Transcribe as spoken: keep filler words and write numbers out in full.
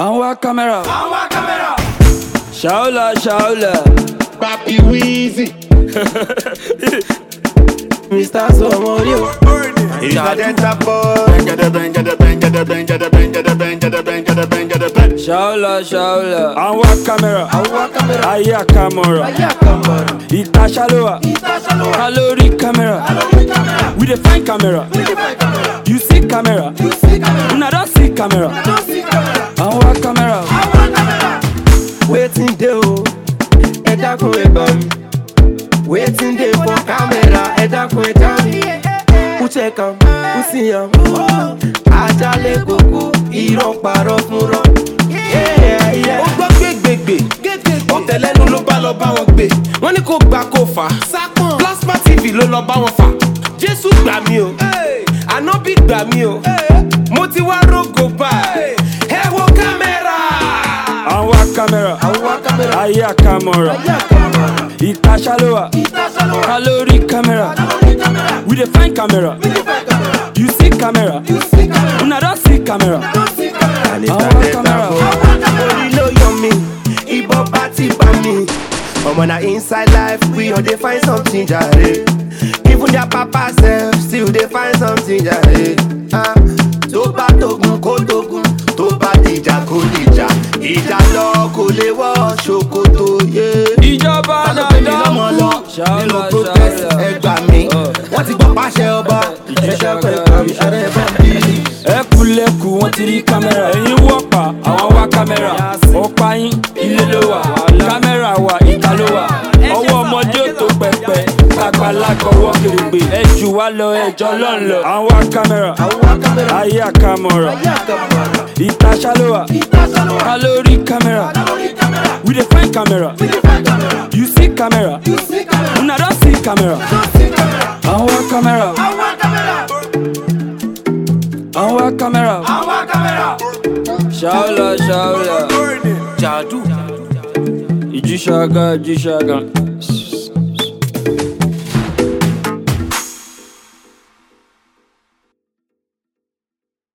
Anwa camera, Anwa camera. Shaula, Shaula, Papi Weezy, Mister Somorio, he's a dental boy. Benga the benga the benga the benga the benga the benga the benga the benga the benga. Shaula, Shaula, Anwa camera, Anwa camera, Aya camera, Aya camera, Ita Shaloa, Ita Shaloa, Kalori camera, Kalori camera, we the find camera, we the find camera, you see camera, you see camera, una don't see camera, don't see camera, Anwa camera, Anwa camera. Waiting dey o, ẹ dákun ẹ gbà mí. Waiting dey for camera, ẹ dákun ẹ já mi. Who check am, who see am? Ajale koko, irọ́ parọ́ fún rọ́. Ó gbọ́ gbégbégbé, ọ̀tẹ̀lẹ́nu ló bá lọ bá wọn gbé. Wọ́n ní kó gbà kó fà, Plasma T V ló lọ bá wọn fà. Jésù gbà mí o, Ànábì gbà mí o, mo ti wá rógò báyìí. Ẹ wo kámẹ́rà. Anwa camera, Anwa camera, Aya camera, Aya camera, Ita Shaloa, Ita Shaloa, Kalori camera, Kalori camera, we the find camera, we the find camera, you see camera, you see camera, una don't see camera, don't see camera. Anwa camera, Only know you me, Ibo party by me. But when I inside life, we all they find something jare. Even their papa self, still they find something jare. Ah, tó bá tógun kó tógun, tó bá dìjà kó dìjà. Ìjà lọ kò lè wọ́ ṣòkòtò yé. ìjọba dandan Nínú Shaula, protest Shaula, ẹgbà mi. Wọ́n ti gbọ́ pàṣẹ ọba. Ẹ̀ṣẹ̀ pẹ̀lú mi, ẹ̀rẹ̀ bá mi. ẹkùlẹ̀kù wọn ti rí kámẹ́rà ẹ̀yin wọ́pà àwọn wá kámẹ́rà ọ̀pá yín ilé ló wà kámẹ́rà wà ìta ló wà ọwọ́ ọmọdé ò tó pẹpẹ àgbàlagbà ọwọ́ kèrègbè ẹ jù wá lọ ẹjọ́ lọ́nlọ́ àwọn wá kámẹ́rà Àwọn kámẹ́rà, ayé àkàmọ̀rà ayé àkàmọ́ra. ìta ṣálówà Ita Shaloa, kálórí kámẹ́rà Kalori camera, we dey find camera we the find camera, you see camera you see camera, una don see camera don't see camera. àwọn wá kámẹ́rà Anwa camera, àwọn wá kámẹ́rà Anwa camera. Shaula, Shaula Jadu. ìjú ṣàgá ìjú ṣàgá.